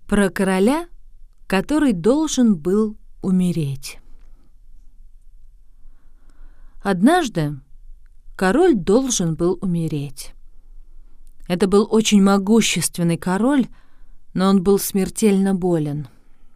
Про короля, который должен был умереть. Однажды король должен был умереть. Это был очень могущественный король, но он был смертельно болен.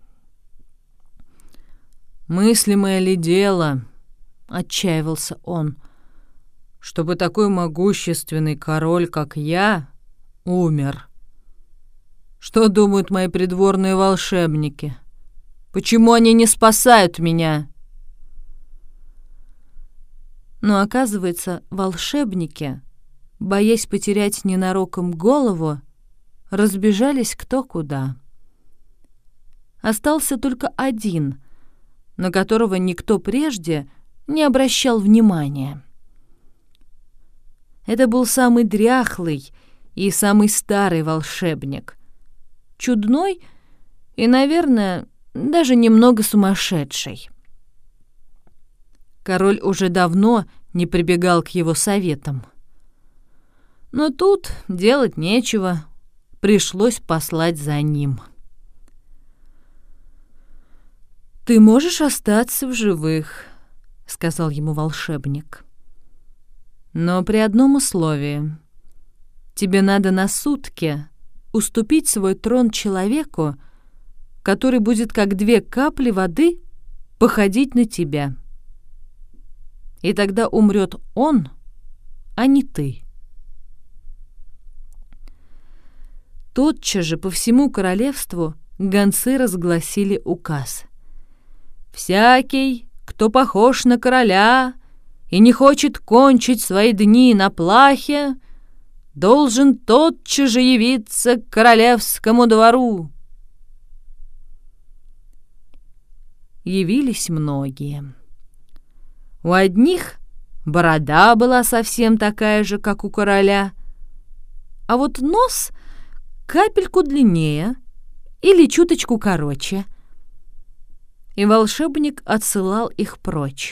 «Мыслимое ли дело, — отчаивался он, — чтобы такой могущественный король, как я, умер? Что думают мои придворные волшебники? Почему они не спасают меня?» Но, оказывается, волшебники, боясь потерять ненароком голову, разбежались кто куда. Остался только один, на которого никто прежде не обращал внимания. Это был самый дряхлый и самый старый волшебник, чудной и, наверное, даже немного сумасшедший. Король уже давно не прибегал к его советам. Но тут делать нечего, пришлось послать за ним. «Ты можешь остаться в живых», — сказал ему волшебник. «Но при одном условии. Тебе надо на сутки уступить свой трон человеку, который будет как 2 капли воды походить на тебя. И тогда умрет он, а не ты». Тотчас же по всему королевству гонцы разгласили указ. «Всякий, кто похож на короля и не хочет кончить свои дни на плахе, должен тотчас же явиться к королевскому двору». Явились многие. У одних борода была совсем такая же, как у короля, а вот нос капельку длиннее или чуточку короче. И волшебник отсылал их прочь.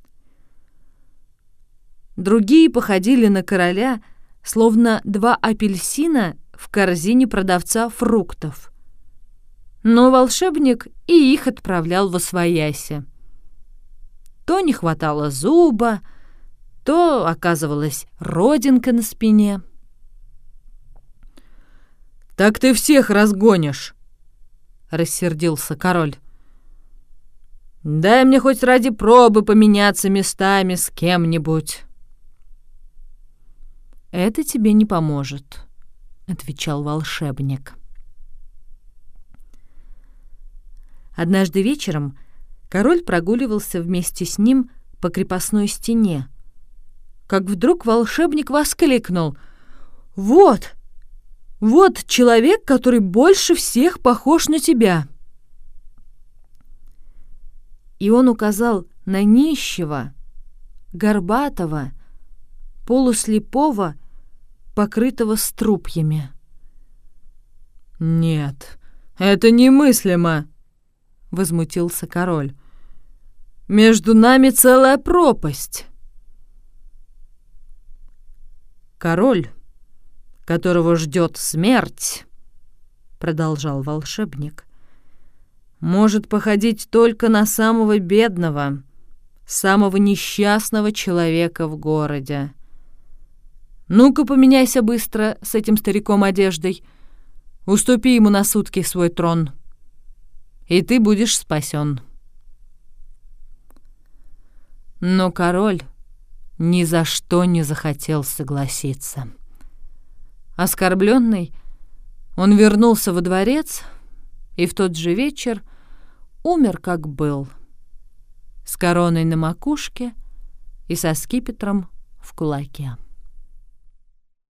Другие походили на короля, словно 2 апельсина в корзине продавца фруктов. Но волшебник и их отправлял восвояси. То не хватало зуба, то оказывалась родинка на спине. «Так ты всех разгонишь!» — рассердился король. «Дай мне хоть ради пробы поменяться местами с кем-нибудь». «Это тебе не поможет», — отвечал волшебник. Однажды вечером король прогуливался вместе с ним по крепостной стене, как вдруг волшебник воскликнул: «Вот! Вот человек, который больше всех похож на тебя!» И он указал на нищего, горбатого, полуслепого, покрытого струпьями. «Нет, это немыслимо!» — возмутился король. «Между нами целая пропасть!» «Король, которого ждет смерть, — продолжал волшебник, — может походить только на самого бедного, самого несчастного человека в городе. Ну-ка, поменяйся быстро с этим стариком одеждой, уступи ему на сутки свой трон, и ты будешь спасен». Но король ни за что не захотел согласиться. Оскорбленный, он вернулся во дворец и в тот же вечер умер, как был, с короной на макушке и со скипетром в кулаке.